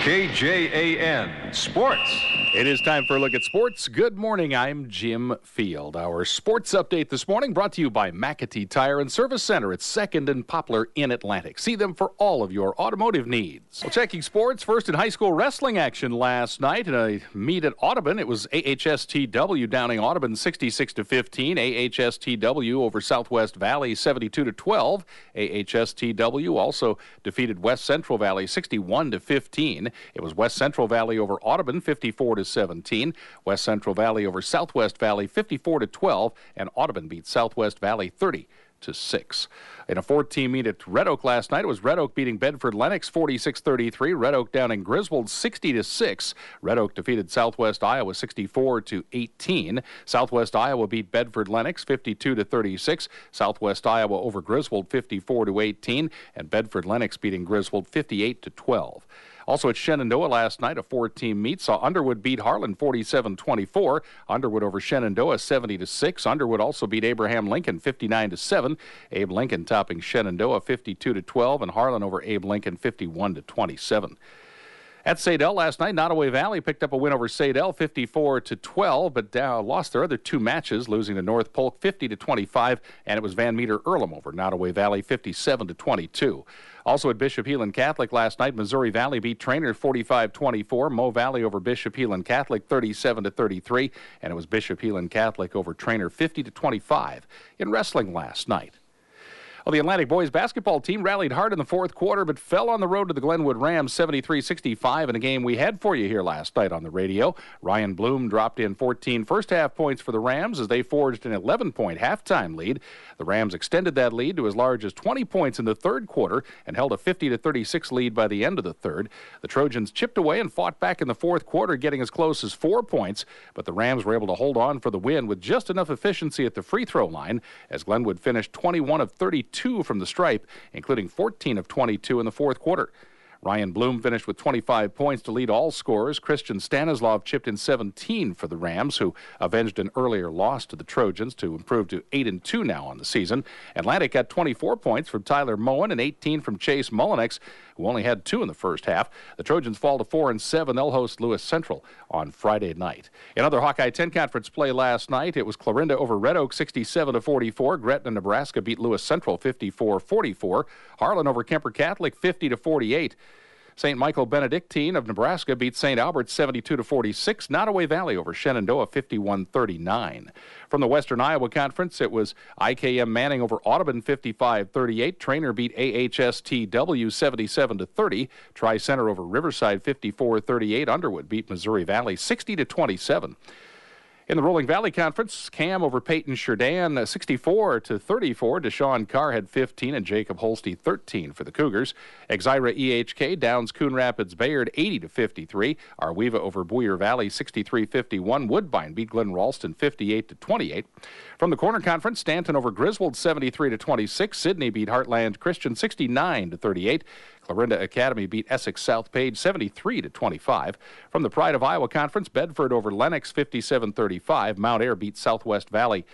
KJAN Sports. It is time for a look at sports. Good morning, I'm Jim Field. Our sports update this morning brought to you by McAtee Tire and Service Center at 2nd and Poplar in Atlantic. See them for all of your automotive needs. Well, checking sports, first in high school wrestling action last night in a meet at Audubon. It was AHSTW downing Audubon 66-15. AHSTW over Southwest Valley 72-12. AHSTW also defeated West Central Valley 61-15. It was West Central Valley over Audubon 54-17. West Central Valley over Southwest Valley 54-12, and Audubon beat Southwest Valley 30-6. In a 4-team meet at Red Oak last night, it was Red Oak beating Bedford Lennox 46-33. Red Oak down in Griswold 60-6. Red Oak defeated Southwest Iowa 64-18. Southwest Iowa beat Bedford Lennox 52-36. Southwest Iowa over Griswold 54-18, and Bedford Lennox beating Griswold 58-12. Also at Shenandoah last night, a 4-team meet saw Underwood beat Harlan 47-24. Underwood over Shenandoah 70-6. Underwood also beat Abraham Lincoln 59-7. Abe Lincoln topping Shenandoah 52-12, and Harlan over Abe Lincoln 51-27. At Sadell last night, Nottoway Valley picked up a win over Sadell 54-12, but lost their other two matches, losing to North Polk 50-25, and it was Van Meter Earlham over Nottoway Valley 57-22. Also at Bishop Heelan Catholic last night, Missouri Valley beat Trainer 45-24. Mo Valley over Bishop Heelan Catholic 37-33, and it was Bishop Heelan Catholic over Trainer 50-25 in wrestling last night. Well, the Atlantic boys basketball team rallied hard in the fourth quarter, but fell on the road to the Glenwood Rams 73-65 in a game we had for you here last night on the radio. Ryan Bloom dropped in 14 first-half points for the Rams as they forged an 11-point halftime lead. The Rams extended that lead to as large as 20 points in the third quarter and held a 50-36 lead by the end of the third. The Trojans chipped away and fought back in the fourth quarter, getting as close as 4 points, but the Rams were able to hold on for the win with just enough efficiency at the free throw line as Glenwood finished 21 of 32 from the stripe, including 14 of 22 in the fourth quarter. Ryan Bloom finished with 25 points to lead all scorers. Christian Stanislav chipped in 17 for the Rams, who avenged an earlier loss to the Trojans to improve to 8-2 now on the season. Atlantic got 24 points from Tyler Moen and 18 from Chase Mullinex, who only had 2 in the first half. The Trojans fall to 4-7. They'll host Lewis Central on Friday night. In other Hawkeye 10 conference play last night, it was Clarinda over Red Oak 67-44. Gretna, Nebraska beat Lewis Central 54-44. Harlan over Kemper Catholic 50-48. St. Michael Benedictine of Nebraska beat St. Albert 72-46. Nottoway Valley over Shenandoah 51-39. From the Western Iowa Conference, it was IKM Manning over Audubon 55-38. Trainer beat AHSTW 77-30. Tri-Center over Riverside 54-38. Underwood beat Missouri Valley 60-27. In the Rolling Valley Conference, Cam over Peyton Sheridan 64-34. Deshaun Carr had 15 and Jacob Holste 13 for the Cougars. Exira EHK downs Coon Rapids Bayard 80-53. Arweva over Boyer Valley 63-51. Woodbine beat Glen Ralston 58-28. From the Corner Conference, Stanton over Griswold 73-26. Sidney beat Heartland Christian 69-38. Clarinda Academy beat Essex South Page 73-25. From the Pride of Iowa Conference, Bedford over Lennox 57-35. Mount Ayr beat Southwest Valley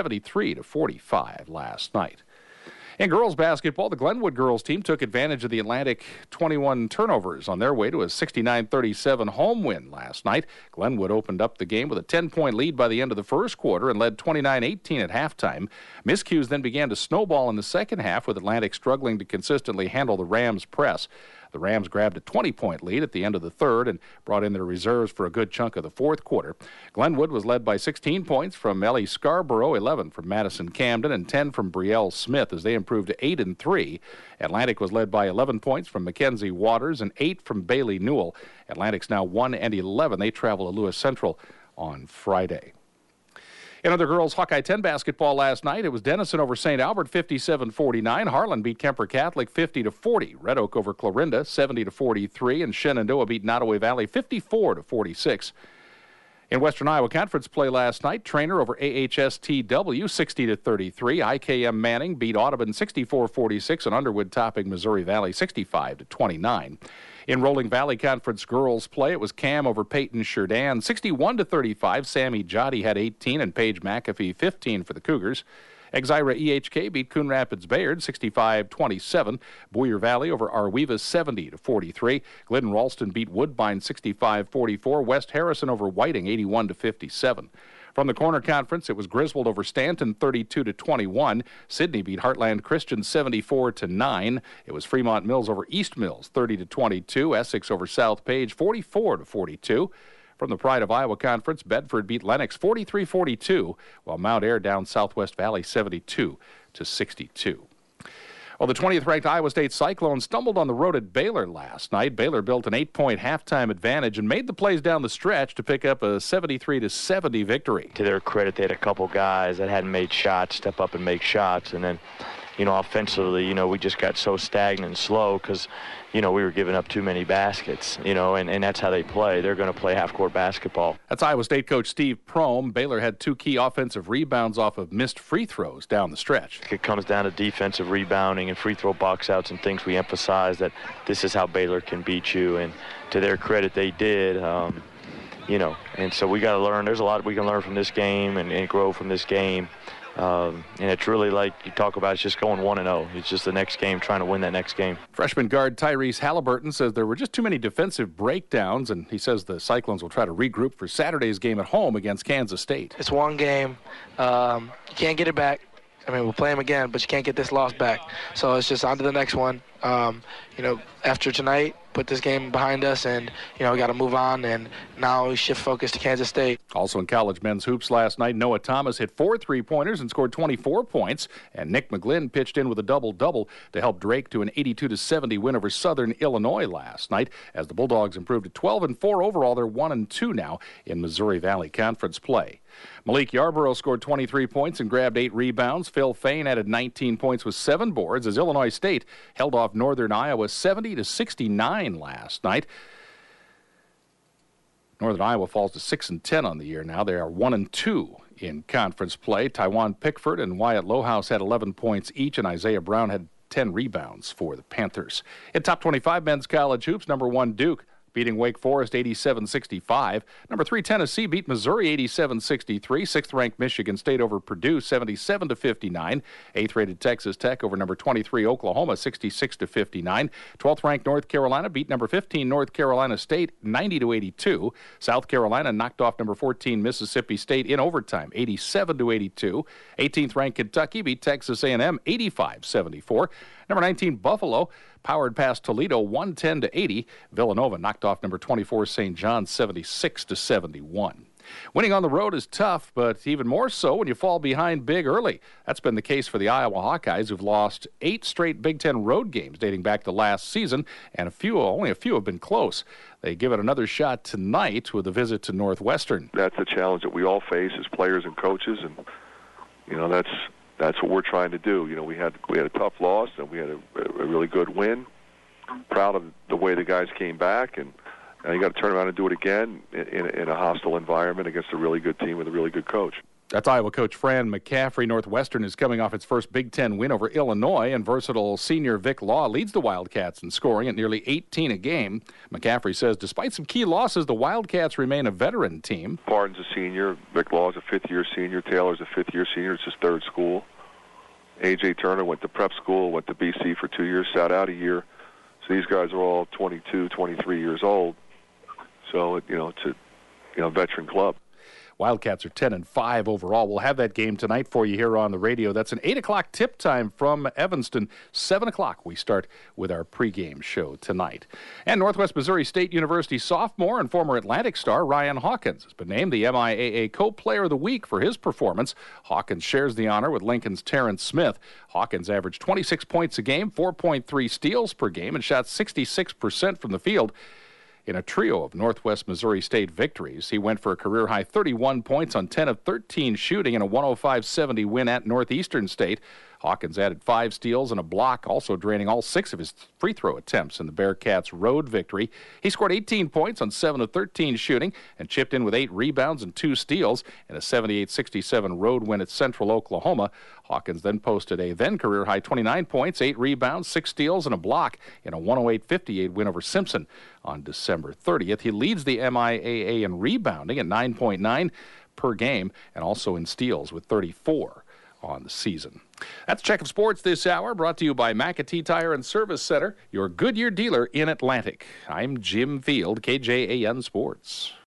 73-45 last night. In girls basketball, the Glenwood girls team took advantage of the Atlantic 21 turnovers on their way to a 69-37 home win last night. Glenwood opened up the game with a 10-point lead by the end of the first quarter and led 29-18 at halftime. Miscues then began to snowball in the second half, with Atlantic struggling to consistently handle the Rams' press. The Rams grabbed a 20-point lead at the end of the third and brought in their reserves for a good chunk of the fourth quarter. Glenwood was led by 16 points from Ellie Scarborough, 11 from Madison Camden, and 10 from Brielle Smith as they improved to 8-3. Atlantic was led by 11 points from Mackenzie Waters and 8 from Bailey Newell. Atlantic's now 1-11. They travel to Lewis Central on Friday. In other girls Hawkeye 10 basketball last night, it was Denison over St. Albert 57-49. Harlan beat Kemper Catholic 50-40. Red Oak over Clarinda 70-43. And Shenandoah beat Nottoway Valley 54-46. In Western Iowa Conference play last night, Trainer over AHSTW 60-33. IKM Manning beat Audubon 64-46 and Underwood topping Missouri Valley 65-29. In Rolling Valley Conference girls play, it was Cam over Peyton Sheridan 61-35. Sammy Jotty had 18 and Paige McAfee 15 for the Cougars. Exira EHK beat Coon Rapids Bayard 65-27. Boyer Valley over Arweva 70-43. Glidden Ralston beat Woodbine 65-44. West Harrison over Whiting 81-57. From the corner conference, it was Griswold over Stanton 32-21. Sydney beat Heartland Christian 74-9. It was Fremont Mills over East Mills 30-22. Essex over South Page 44-42. From the Pride of Iowa Conference, Bedford beat Lennox 43-42, while Mount Ayr down Southwest Valley 72-62. Well, the 20th ranked Iowa State Cyclones stumbled on the road at Baylor last night. Baylor built an 8-point halftime advantage and made the plays down the stretch to pick up a 73-70 victory. To their credit, they had a couple guys that hadn't made shots step up and make shots, and then offensively, we just got so stagnant and slow because, we were giving up too many baskets, and that's how they play. They're going to play half-court basketball. That's Iowa State coach Steve Prohm. Baylor had 2 key offensive rebounds off of missed free throws down the stretch. It comes down to defensive rebounding and free throw box outs and things we emphasize that this is how Baylor can beat you, and to their credit, they did. And so we got to learn. There's a lot we can learn from this game and grow from this game. And it's really like you talk about, it's just going 1-0. It's just the next game, trying to win that next game. Freshman guard Tyrese Halliburton says there were just too many defensive breakdowns, and he says the Cyclones will try to regroup for Saturday's game at home against Kansas State. It's one game. You can't get it back. We'll play them again, but you can't get this loss back. So it's just on to the next one. After tonight, put this game behind us, and, we got to move on, and now we shift focus to Kansas State. Also in college men's hoops last night, Noah Thomas hit 4 3-pointers and scored 24 points, and Nick McGlynn pitched in with a double-double to help Drake to an 82-70 win over Southern Illinois last night. As the Bulldogs improved to 12-4 overall, they're 1-2 now in Missouri Valley Conference play. Malik Yarborough scored 23 points and grabbed 8 rebounds. Phil Fain added 19 points with 7 boards as Illinois State held off Northern Iowa 70-69 last night. Northern Iowa falls to 6-10 on the year now. They are 1-2 in conference play. Taiwan Pickford and Wyatt Lohaus had 11 points each, and Isaiah Brown had 10 rebounds for the Panthers. In top 25 men's college hoops, number 1 Duke beating Wake Forest 87-65. Number 3 Tennessee beat Missouri 87-63. 6th-ranked Michigan State over Purdue 77-59. 8th-rated Texas Tech over number 23 Oklahoma 66-59. 12th-ranked North Carolina beat number 15 North Carolina State 90-82. South Carolina knocked off number 14 Mississippi State in overtime 87-82. 18th-ranked Kentucky beat Texas A&M 85-74. Number 19 Buffalo powered past Toledo 110-80. Villanova knocked off number 24 St. John's 76-71. Winning on the road is tough, but even more so when you fall behind big early. That's been the case for the Iowa Hawkeyes, who've lost 8 straight Big Ten road games dating back to last season, and only a few have been close. They give it another shot tonight with a visit to Northwestern. That's a challenge that we all face as players and coaches, and that's what we're trying to do. We had a tough loss, and we had a really good win. Proud of the way the guys came back, and you got to turn around and do it again in a hostile environment against a really good team with a really good coach. That's Iowa coach Fran McCaffrey. Northwestern is coming off its first Big Ten win over Illinois, and versatile senior Vic Law leads the Wildcats in scoring at nearly 18 a game. McCaffrey says despite some key losses, the Wildcats remain a veteran team. Pardon's a senior. Vic Law is a fifth-year senior. Taylor's a fifth-year senior. It's his third school. A.J. Turner went to prep school, went to BC for 2 years, sat out a year. So these guys are all 22, 23 years old. So, it's a veteran club. Wildcats are 10-5 overall. We'll have that game tonight for you here on the radio. That's an 8 o'clock tip time from Evanston. 7 o'clock we start with our pregame show tonight. And Northwest Missouri State University sophomore and former Atlantic star Ryan Hawkins has been named the MIAA Co-Player of the Week for his performance. Hawkins shares the honor with Lincoln's Terrence Smith. Hawkins averaged 26 points a game, 4.3 steals per game, and shot 66% from the field. In a trio of Northwest Missouri State victories, he went for a career-high 31 points on 10 of 13 shooting in a 105-70 win at Northeastern State. Hawkins added 5 steals and a block, also draining all 6 of his free throw attempts in the Bearcats' road victory. He scored 18 points on 7 of 13 shooting and chipped in with 8 rebounds and 2 steals in a 78-67 road win at Central Oklahoma. Hawkins then posted a then-career-high 29 points, 8 rebounds, 6 steals, and a block in a 108-58 win over Simpson on December 30th. He leads the MIAA in rebounding at 9.9 per game and also in steals with 34. on the season. That's Check of Sports this hour, brought to you by McAtee Tire and Service Center, your Goodyear dealer in Atlantic. I'm Jim Field, KJAN Sports.